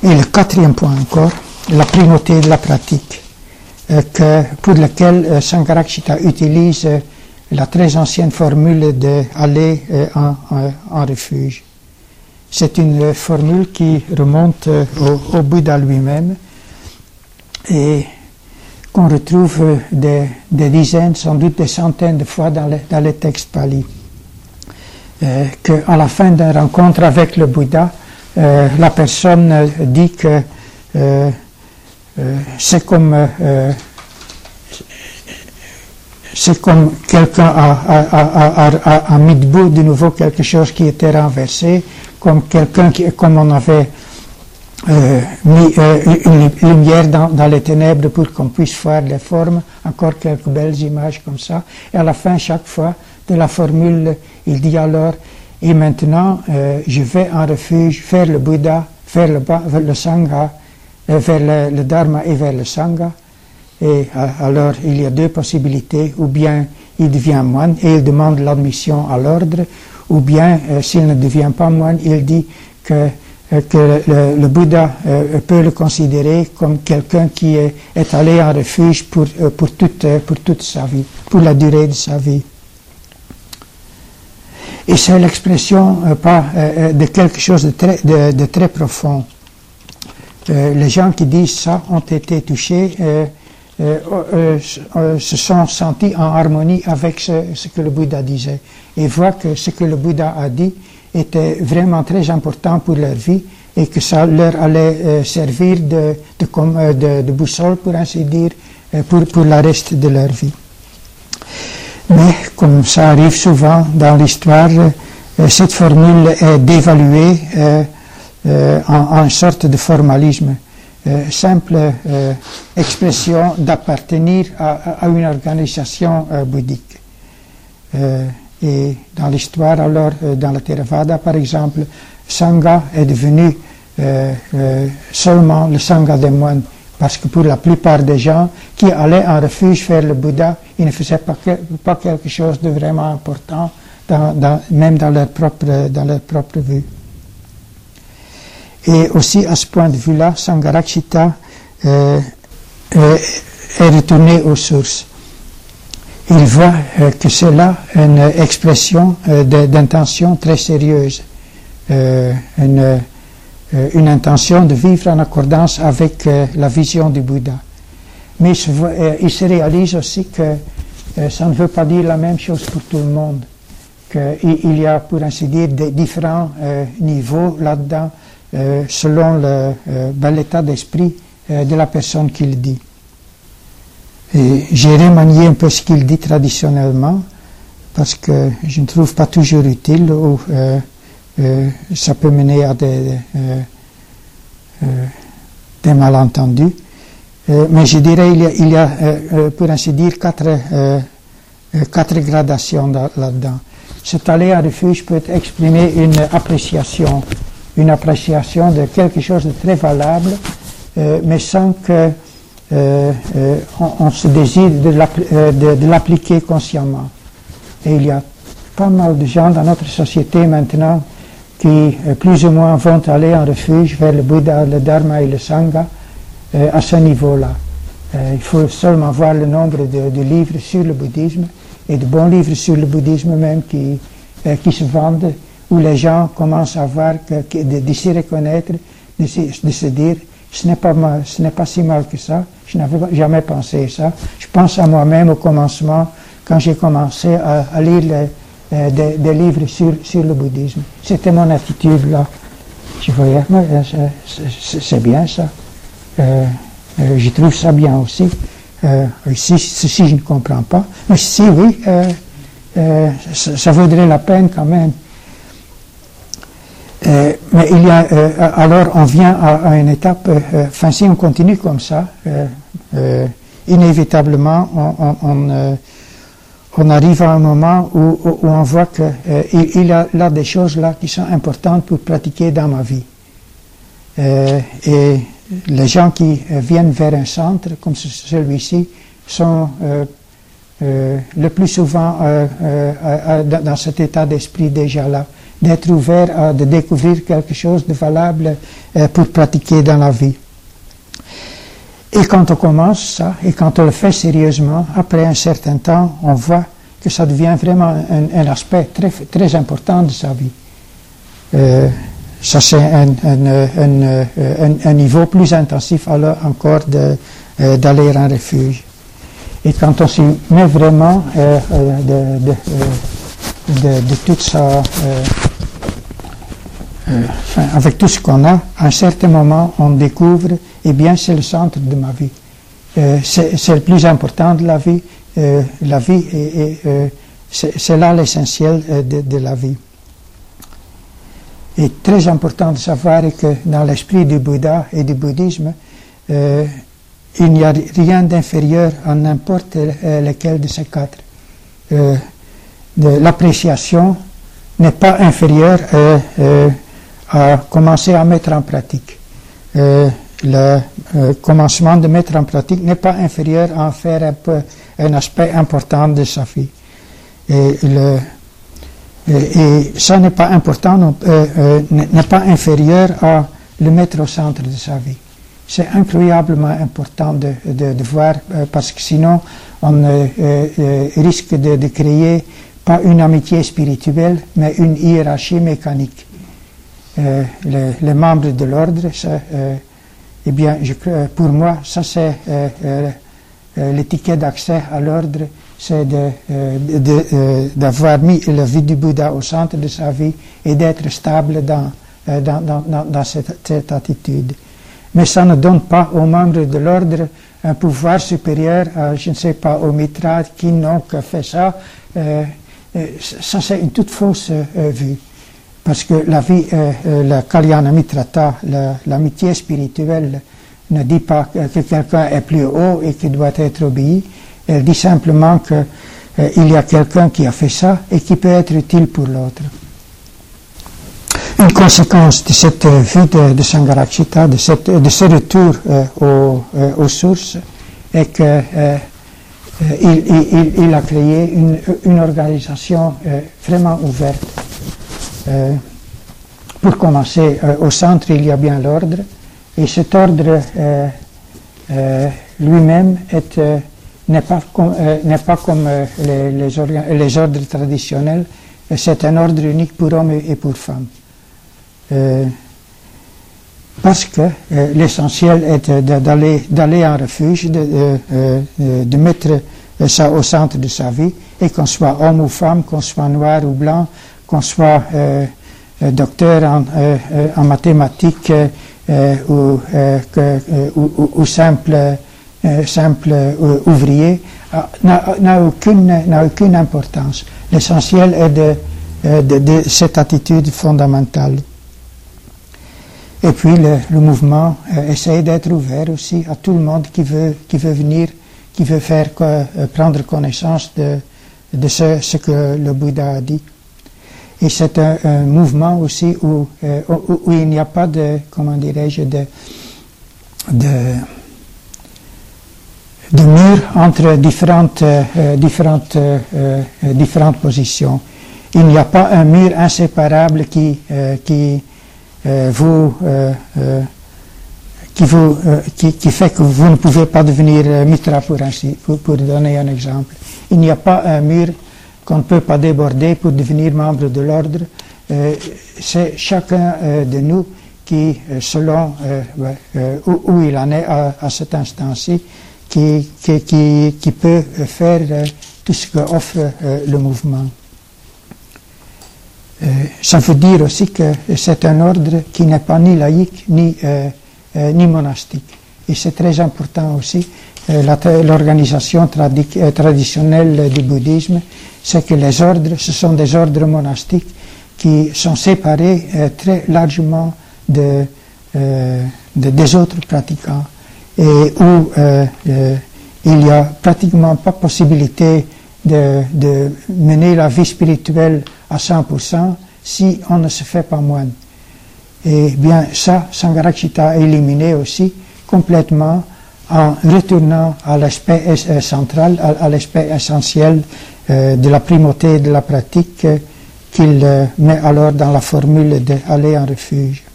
Et le quatrième point encore, la primauté de la pratique, pour laquelle Sangharakshita utilise la très ancienne formule d'aller en refuge. C'est une formule qui remonte au Bouddha lui-même et qu'on retrouve des dizaines, sans doute des centaines de fois dans les textes pali. Qu'à la fin d'une rencontre avec le Bouddha, la personne dit que c'est comme quelqu'un a mis debout de nouveau quelque chose qui était renversé, comme on avait mis une lumière dans les ténèbres pour qu'on puisse voir les formes, encore quelques belles images comme ça. Et à la fin, chaque fois de la formule, il dit alors, et maintenant, je vais en refuge vers le Bouddha, vers le Sangha, vers le Dharma et vers le Sangha. Et alors, il y a deux possibilités, ou bien il devient moine et il demande l'admission à l'ordre, ou bien, s'il ne devient pas moine, il dit que le Bouddha peut le considérer comme quelqu'un qui est allé en refuge pour toute sa vie, pour la durée de sa vie. Et c'est l'expression de quelque chose de très profond. Les gens qui disent ça ont été touchés, se sont sentis en harmonie avec ce que le Bouddha disait et voient que ce que le Bouddha a dit était vraiment très important pour leur vie et que ça leur allait servir de boussole, pour ainsi dire, pour le reste de leur vie. Mais comme ça arrive souvent dans l'histoire, cette formule est dévaluée en une sorte de formalisme. Simple expression d'appartenir à une organisation bouddhique. Et dans l'histoire, alors, dans la Theravada, par exemple, Sangha est devenu seulement le Sangha des moines, parce que pour la plupart des gens qui allaient en refuge vers le Bouddha, ils ne faisaient pas quelque chose de vraiment important, même dans leur propre vue. Et aussi, à ce point de vue-là, Sangharakshita est retourné aux sources. Il voit que c'est là une expression d'intention très sérieuse, une intention de vivre en accordance avec la vision du Bouddha. Mais il se réalise aussi que ça ne veut pas dire la même chose pour tout le monde, qu'il y a, pour ainsi dire, des différents niveaux là-dedans, selon l'état d'esprit de la personne qui le dit. Et j'ai remanié un peu ce qu'il dit traditionnellement, parce que je ne trouve pas toujours utile, ou ça peut mener à des malentendus. Mais je dirais il y a pour ainsi dire, quatre gradations là-dedans. Cet aller en refuge peut exprimer une appréciation de quelque chose de très valable, mais sans que on se désire de l'appliquer consciemment. Et il y a pas mal de gens dans notre société maintenant qui plus ou moins vont aller en refuge vers le Bouddha, le Dharma et le Sangha à ce niveau-là. Il faut seulement voir le nombre de livres sur le bouddhisme et de bons livres sur le bouddhisme même qui se vendent, où les gens commencent à voir, de s'y reconnaître, de se dire ce n'est pas si mal que ça, je n'avais jamais pensé ça. Je pense à moi-même au commencement, quand j'ai commencé à lire des livres sur le bouddhisme. C'était mon attitude là. Je voyais, c'est bien ça. Je trouve ça bien aussi. Ceci, je ne comprends pas. Mais si, oui, ça vaudrait la peine quand même. Mais il y a, alors on vient à une étape, si on continue comme ça, inévitablement on arrive à un moment où on voit qu'il y a là des choses là qui sont importantes pour pratiquer dans ma vie. Et les gens qui viennent vers un centre comme celui-ci sont le plus souvent dans cet état d'esprit déjà là. d'être ouvert, de découvrir quelque chose de valable pour pratiquer dans la vie. Et quand on commence ça, et quand on le fait sérieusement, après un certain temps, on voit que ça devient vraiment un aspect très, très important de sa vie. Ça c'est un niveau plus intensif alors encore d'aller en refuge. Et quand on s'y met vraiment de toute sa... avec tout ce qu'on a, à un certain moment, on découvre, eh bien, c'est le centre de ma vie. C'est le plus important de la vie. La vie, c'est là l'essentiel de la vie. Il est très important de savoir que dans l'esprit du Bouddha et du bouddhisme, il n'y a rien d'inférieur à n'importe lequel de ces quatre. L'appréciation n'est pas inférieure à commencer à mettre en pratique. Le commencement de mettre en pratique n'est pas inférieur à en faire un aspect important de sa vie. Et ça n'est pas important, n'est pas inférieur à le mettre au centre de sa vie. C'est incroyablement important de voir, parce que sinon on risque de créer pas une amitié spirituelle, mais une hiérarchie mécanique. Les membres de l'ordre, eh bien, pour moi, ça c'est l'étiquette d'accès à l'ordre, c'est d'avoir mis la vie du Bouddha au centre de sa vie et d'être stable dans cette attitude. Mais ça ne donne pas aux membres de l'ordre un pouvoir supérieur à, je ne sais pas, aux Mitras qui n'ont que fait ça. Ça c'est une toute fausse vue. Parce que la vie, la Kalyana Mitrata, l'amitié spirituelle, ne dit pas que quelqu'un est plus haut et qu'il doit être obéi. Elle dit simplement qu'il y a quelqu'un qui a fait ça et qui peut être utile pour l'autre. Une conséquence de cette vue de Sangharakshita, de ce retour aux sources, est qu'il a créé une organisation vraiment ouverte. Pour commencer, au centre, il y a bien l'ordre, et cet ordre lui-même n'est pas comme les ordres traditionnels, c'est un ordre unique pour hommes et pour femmes. Parce que l'essentiel est d'aller en refuge, de mettre ça au centre de sa vie, et qu'on soit homme ou femme, qu'on soit noir ou blanc, qu'on soit docteur en mathématiques ou simple ouvrier, n'a aucune importance. L'essentiel est de cette attitude fondamentale. Et puis le mouvement essaie d'être ouvert aussi à tout le monde qui veut venir, qui veut prendre connaissance de ce que le Bouddha a dit. Et c'est un mouvement aussi où il n'y a pas de, comment dirais-je, de mur entre différentes positions. Il n'y a pas un mur inséparable qui fait que vous ne pouvez pas devenir mitra pour donner un exemple. Il n'y a pas un mur qu'on ne peut pas déborder pour devenir membre de l'ordre. C'est chacun de nous qui, selon où il en est à cet instant-ci, qui peut faire tout ce qu'offre le mouvement. Ça veut dire aussi que c'est un ordre qui n'est pas ni laïque ni monastique. Et c'est très important aussi. L'organisation traditionnelle du bouddhisme, c'est que les ordres, ce sont des ordres monastiques qui sont séparés très largement des autres pratiquants, et où il n'y a pratiquement pas possibilité de mener la vie spirituelle à 100% si on ne se fait pas moine. Et bien ça, Sangharakshita a éliminé aussi complètement en retournant à l'aspect central, à l'aspect essentiel de la primauté de la pratique qu'il met alors dans la formule d'aller en refuge.